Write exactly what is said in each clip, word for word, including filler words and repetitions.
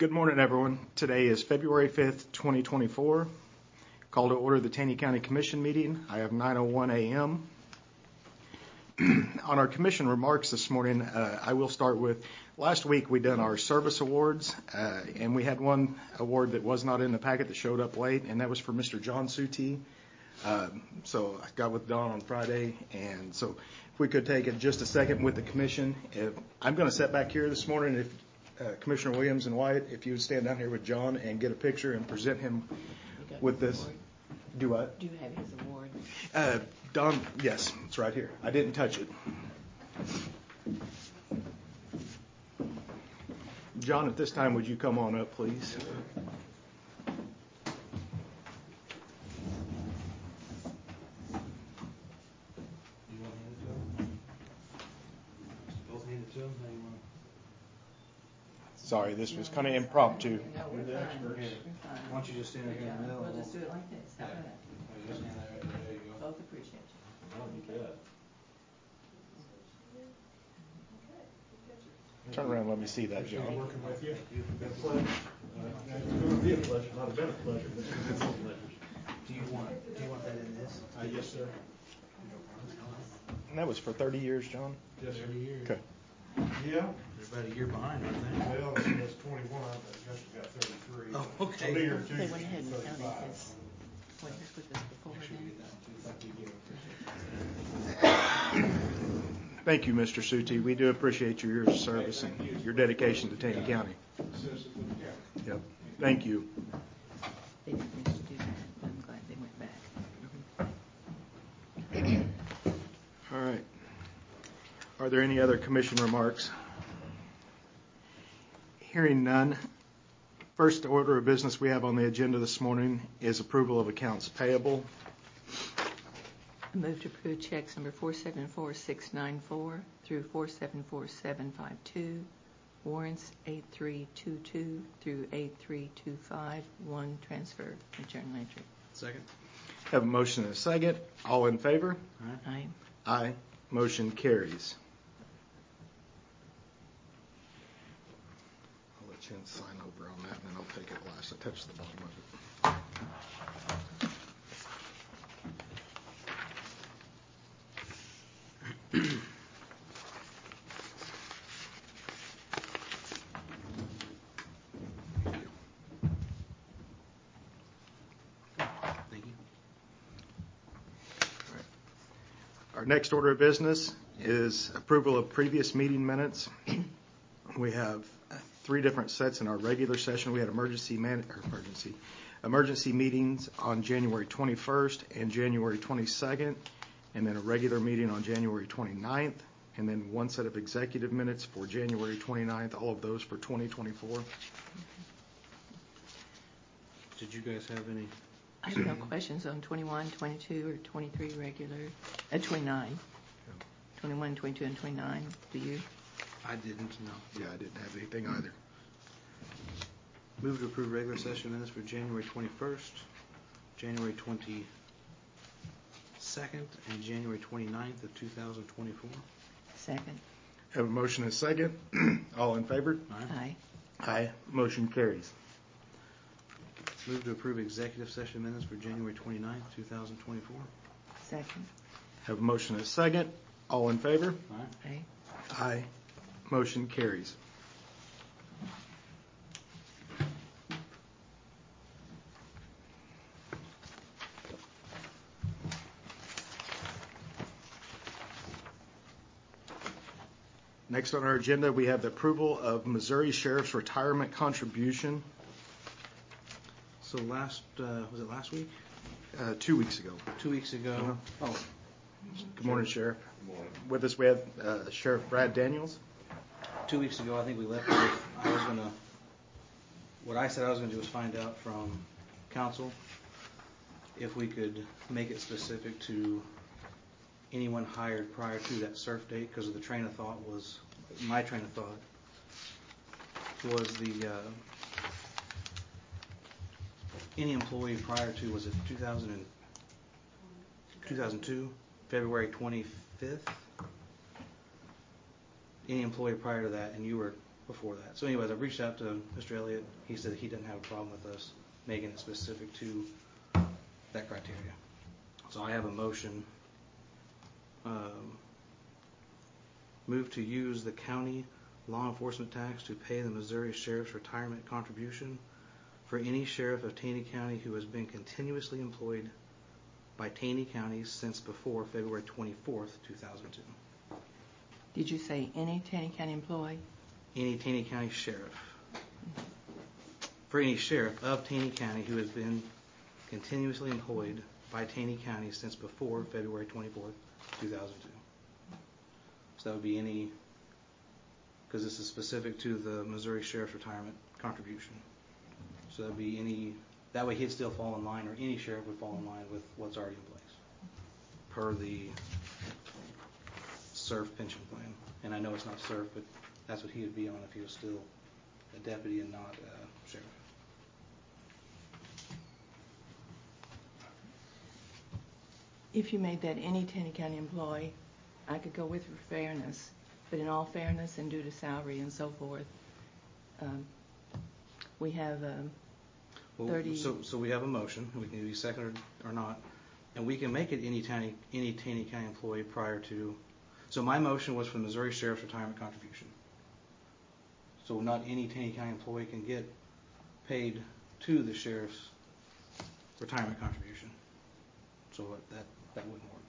Good morning, everyone. Today is February fifth, twenty twenty-four. Call to order the Taney County Commission meeting. I have nine oh one a.m. On our commission remarks this morning, uh, I will start with, last week we done our service awards, uh, and we had one award that was not in the packet that showed up late, and that was for Mister John Suti. Uh, so I got with Don on Friday, and so if we could take it just a second with the commission. If, I'm going to sit back here this morning. If uh, Commissioner Williams and Wyatt, if you would stand down here with John and get a picture and present him with this. Award. Do what? Do you have his award? Uh, Don, yes, it's right here. I didn't touch it. John, at this time, would you come on up, please? Sorry, this was kind of impromptu. No, we're fine. We're fine. Why don't you just stand here in the middle? We'll just do it like this. How about that? Oh, just stand there. There you go. Both appreciate you. Oh, you bet. Turn around and let me see that, John. Working with you. It's been a pleasure. Uh, it's going to be a pleasure. Not a been a pleasure. But it's been a pleasure. Do you want, do you want that in this? Uh, yes, sir. And that was for thirty years, John? Yes, sir. Thirty years. Okay. Yeah. They're about a year behind, aren't they? Well, it's twenty-one. I just got thirty-three. Oh, okay. A year or two. They went ahead and counted thirty-five. his, what his with us before Make sure you then. get that too. Thank you, Mister Suti. We do appreciate your years of service and your dedication to Taney County. Citizens of the county. Yep. Thank you. They didn't need to do that. I'm glad they went back. All right. Are there any other commission remarks? Hearing none. First order of business we have on the agenda this morning is approval of accounts payable. I move to approve checks number four seven four six nine four through four seven four seven five two, warrants eight three two two through eight three two five, one transfer and journal entry. Second. Have a motion and a second. All in favor? Aye. Aye. Motion carries. I'll let Jen sign over on that, and then I'll take it last. I touched the bottom of it. Thank you. Our next order of business is approval of previous meeting minutes. We have three different sets in our regular session. We had emergency man, or emergency emergency meetings on January twenty-first and January twenty-second, and then a regular meeting on January twenty-ninth, and then one set of executive minutes for January twenty-ninth, all of those for twenty twenty-four. Did you guys have any? I have no questions on twenty-one, twenty-two, or twenty-three regular, uh, twenty-nine. twenty-one, twenty-two, and twenty-nine. Do you? I didn't, no. Yeah, I didn't have anything either. Move to approve regular session minutes for January twenty-first, January twenty-second, and January twenty-ninth of two thousand twenty-four. Second. Have a motion and a second. All in favor? Aye. Aye. Motion carries. Move to approve executive session minutes for January twenty-ninth, two thousand twenty-four. Second. Have a motion and a second. All in favor? Aye. Aye. Aye. Motion carries. Next on our agenda, we have the approval of Missouri Sheriff's retirement contribution. So last, uh, was it last week? Uh, two weeks ago. Two weeks ago. Oh, Good morning, Sheriff. Good morning. With us, we have uh, Sheriff Brad Daniels. two weeks ago, I think we left it with, I was going to, what I said I was going to do was find out from council if we could make it specific to anyone hired prior to that surf date, because of the train of thought was, my train of thought was the, uh, any employee prior to, was it two thousand, two thousand two, February twenty-fifth? Any employee prior to that, and you were before that. So anyways, I've reached out to Mister Elliott. He said he didn't have a problem with us making it specific to that criteria. So I have a motion. Um, move to use the county law enforcement tax to pay the Missouri Sheriff's retirement contribution for any sheriff of Taney County who has been continuously employed by Taney County since before February twenty-fourth, two thousand two. Did you say any Taney County employee? Any Taney County sheriff. For any sheriff of Taney County who has been continuously employed by Taney County since before February twenty-fourth, two thousand two. So that would be any, because this is specific to the Missouri Sheriff's retirement contribution. So that would be any, that way he'd still fall in line, or any sheriff would fall in line with what's already in place per the S E R F pension plan. And I know it's not S E R F, but that's what he would be on if he was still a deputy and not a sheriff. If you made that any Taney County employee, I could go with for fairness, but in all fairness and due to salary and so forth, um, we have um, Well, thirty. So, so we have a motion. We can be seconded or not, and we can make it any Taney, any Taney County employee prior to. So my motion was for the Missouri Sheriff's retirement contribution. So not any Taney County employee can get paid to the sheriff's retirement contribution. So that that wouldn't work.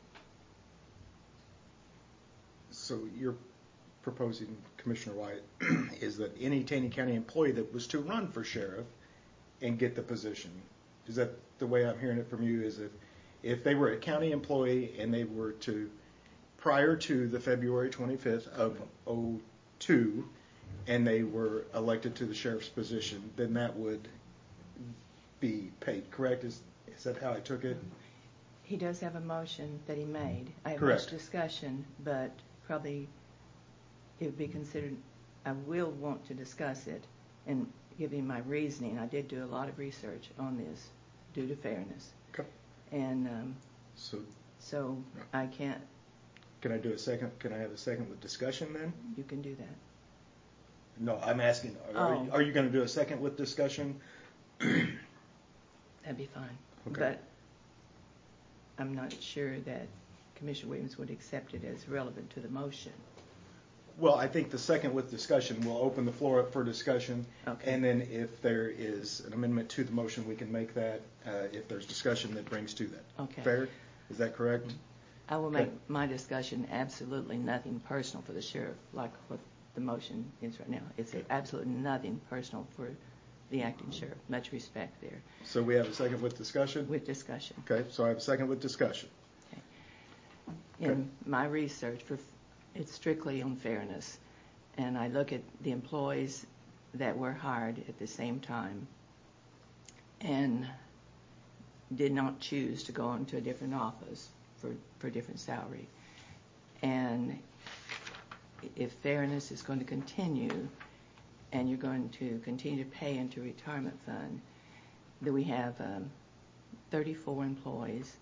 So you're proposing, Commissioner White, is that any Taney County employee that was to run for sheriff and get the position, is that the way I'm hearing it from you? Is if if they were a county employee and they were to, prior to the February twenty-fifth of oh two, and they were elected to the sheriff's position, then that would be paid, correct? Is is that how I took it? He does have a motion that he made. I have Correct. much discussion, but probably it would be considered, I will want to discuss it and give him my reasoning. I did do a lot of research on this due to fairness. Okay. And um, So so I can't, can I do a second? Can I have a second with discussion then? you can do that. No, I'm asking, are, Oh. you, are you going to do a second with discussion? That'd be fine. Okay. But I'm not sure that Commissioner Williams would accept it as relevant to the motion. Well, I think the second with discussion will open the floor up for discussion. Okay. And then if there is an amendment to the motion, we can make that uh, if there's discussion that brings to that. Okay. Fair? Is that correct? I will Okay. make my discussion absolutely nothing personal for the sheriff, like what the motion is right now. It's absolutely nothing personal for the acting sheriff. Much respect there. So we have a second with discussion? With discussion. Okay, so I have a second with discussion. In Okay. my research, for it's strictly on fairness, and I look at the employees that were hired at the same time and did not choose to go into a different office for, for different salary. And if fairness is going to continue and you're going to continue to pay into retirement fund, that we have um, thirty-four employees.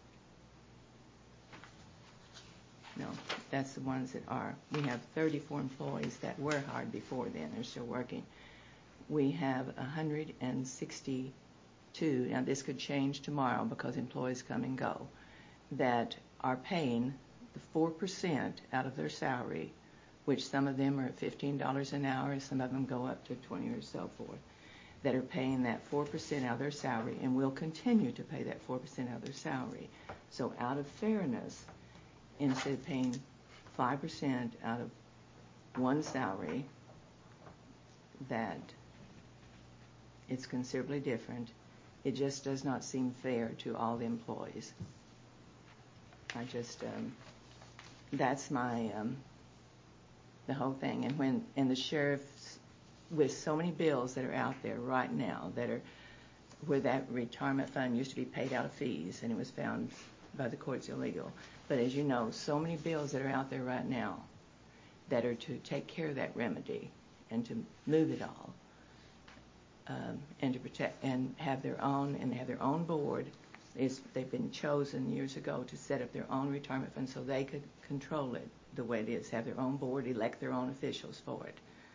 No, that's the ones that are. We have thirty-four employees that were hired before then. They're still working. We have one hundred sixty-two, now this could change tomorrow because employees come and go, that are paying the four percent out of their salary, which some of them are at fifteen dollars an hour, some of them go up to twenty or so forth, that are paying that four percent out of their salary and will continue to pay that four percent out of their salary. So out of fairness, instead of paying five percent out of one salary, that it's considerably different. It just does not seem fair to all the employees. I just, um, that's my, um, the whole thing. And when, and the sheriffs, with so many bills that are out there right now that are, where that retirement fund used to be paid out of fees and it was found by the courts illegal. But as you know, so many bills that are out there right now that are to take care of that remedy and to move it all um, and to protect and have their own and have their own board. Is they've been chosen years ago to set up their own retirement fund so they could control it the way it is, have their own board, elect their own officials for it.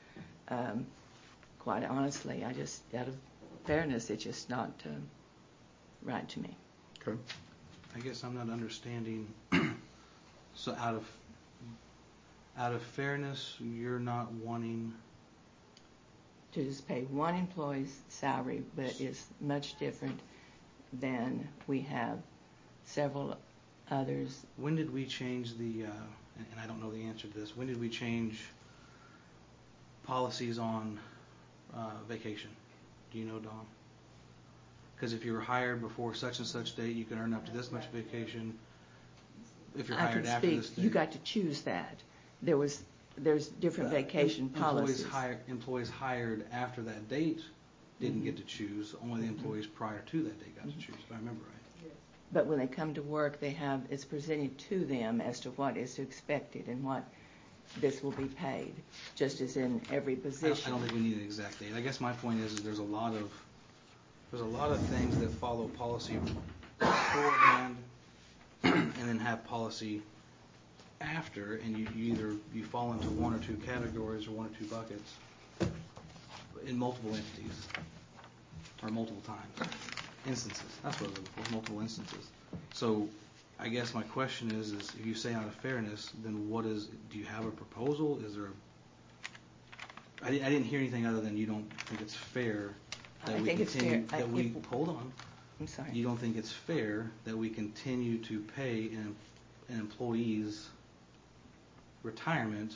um, quite honestly, I just, out of fairness, it's just not um, right to me. Okay. I guess I'm not understanding. So out of out of fairness, you're not wanting To just pay one employee's salary, but it's much different than we have several others. When did we change the, uh, and and I don't know the answer to this, when did we change policies on uh, vacation? Do you know, Dawn? Because if you were hired before such and such date, you can earn up to this much vacation. If you're I hired can after speak, this date. you got to choose that. There was, there's different Uh, vacation em- policies. Employees hired, employees hired after that date didn't get to choose. Only the employees prior to that date got to choose, if I remember right. But when they come to work, they have, it's presented to them as to what is expected and what this will be paid, just as in every I don't, position. I don't think we need an exact date. I guess my point is, is there's a lot of there's a lot of things that follow policy beforehand and then have policy after, and you, you either you fall into one or two categories or one or two buckets in multiple entities or multiple times. Instances. That's what I'm looking for, multiple instances. So I guess my question is, is if you say out of fairness, then what is, do you have a proposal? Is there a, I, I didn't hear anything other than you don't think it's fair that I we think it's continue, fair. I- that we, if- hold on. I'm sorry. You don't think it's fair that we continue to pay an, an employee's retirement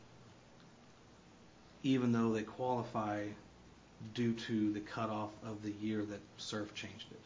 even though they qualify due to the cutoff of the year that S E R F changed it?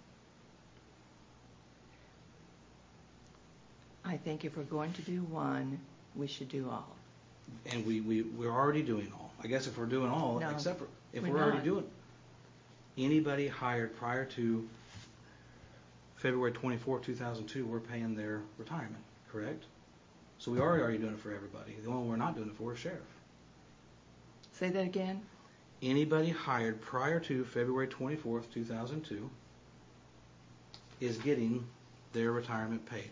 I think if we're going to do one, we should do all. And we, we, we're already doing all. I guess if we're doing all, No, except for, if we're we're already not. doing, anybody hired prior to February twenty-fourth, two thousand two, we're paying their retirement, correct? So we are already doing it for everybody. The only one we're not doing it for is sheriff. Say that again? Anybody hired prior to February twenty-fourth, two thousand two is getting their retirement paid.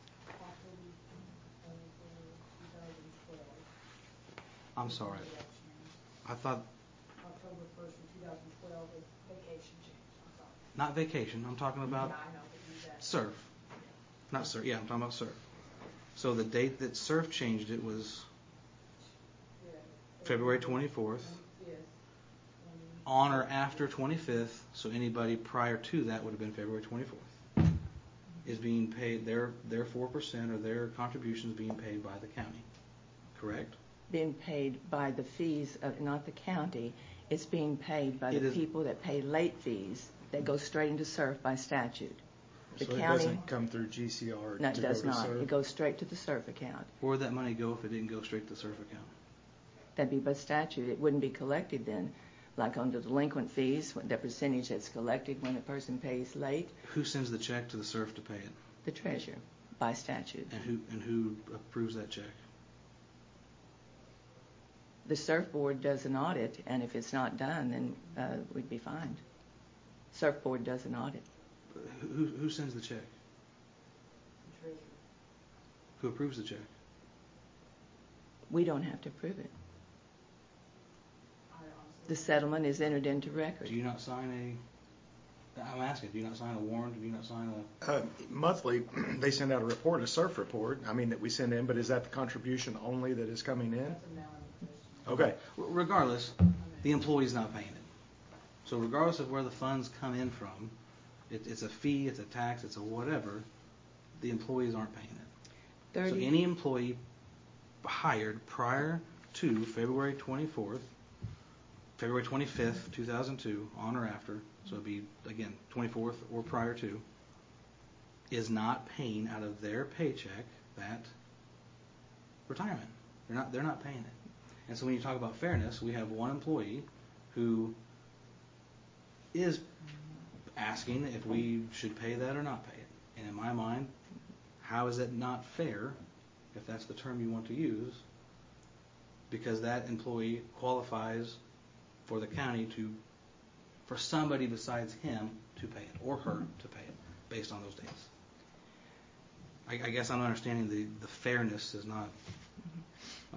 I'm sorry. I thought, October first of two thousand twelve is vacation change, I'm sorry. not vacation, I'm talking about Yeah, I know, but you said. S E R F. Not S E R F, yeah, I'm talking about S E R F. So the date that S E R F changed it was Yeah. February twenty-fourth, Yes. on or after twenty-fifth, so anybody prior to that would have been February twenty-fourth, is being paid, their their four percent or their contributions being paid by the county, correct? Being paid by the fees of, not the county, it's being paid by It the is- people that pay late fees that go straight into S E R F by statute. The So it county, doesn't come through G C R no, it to go does to not. S E R? It goes straight to the S E R F account. Where would that money go if it didn't go straight to the S E R F account? That'd be by statute. It wouldn't be collected then, like on the delinquent fees, the percentage that's collected when a person pays late, Who sends the check to the S E R F to pay it? the treasurer, by statute. And who and who approves that check? The S E R F board does an audit, and if it's not done, then uh, we'd be fined. S E R F board does an audit. Who who sends the check? The treasurer. Who approves the check? We don't have to prove it. I honestly. The settlement is entered into record. Do you not sign a? I'm asking. Do you not sign a warrant? Do you not sign a? Uh, Monthly, they send out a report, a S E R F report, I mean, that we send in, but is that the contribution only that is coming in? That's a now in question. Okay. R- Regardless, the employee's not paying it. So regardless of where the funds come in from, it, it's a fee, it's a tax, it's a whatever. The employees aren't paying it. So thirty any employee hired prior to February twenty-fourth, February twenty-fifth, two thousand two, on or after, so it'd be, again, twenty-fourth or prior to, is not paying out of their paycheck that retirement. They're not, they're not paying it. And so when you talk about fairness, we have one employee who is asking if we should pay that or not pay it. And in my mind, how is it not fair, if that's the term you want to use, because that employee qualifies for the county to, for somebody besides him to pay it, or her to pay it, based on those dates. I, I guess I'm understanding the, the fairness is not